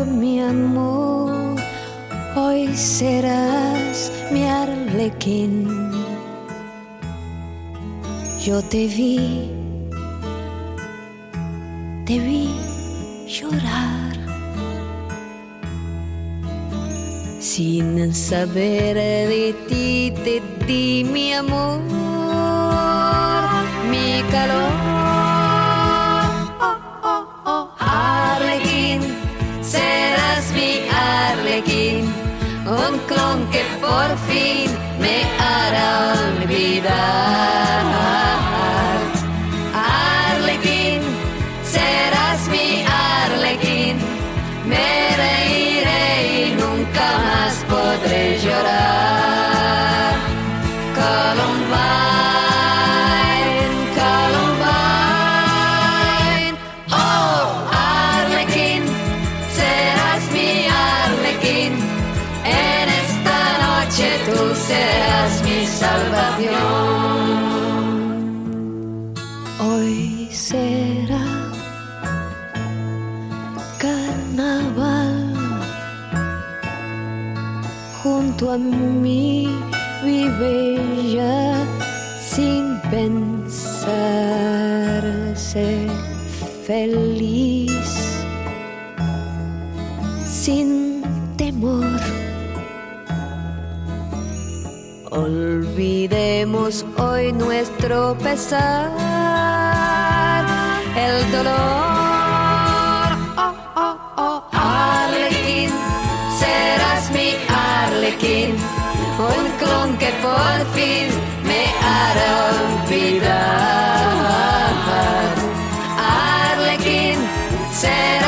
mi amor, hoy serás mi arlequín. Yo te vi llorar, sin saber de ti te di mi amor, mi calor. Arlequín, serás mi arlequín, un clon que por fin me hará olvidar. Arlequín, serás mi arlequín, me reiré y nunca más podré llorar. Columbine, Columbine, oh Arlequín, serás mi arlequín, en esta noche tú serás mi salvación. Hoy será carnaval, junto a mí vive ya sin pensarse feliz, sin temor. Olvidemos hoy nuestro pesar, el dolor. Oh, oh, oh, Arlequín, serás mi arlequín, un clon que por fin me hará olvidar. Arlequín, serás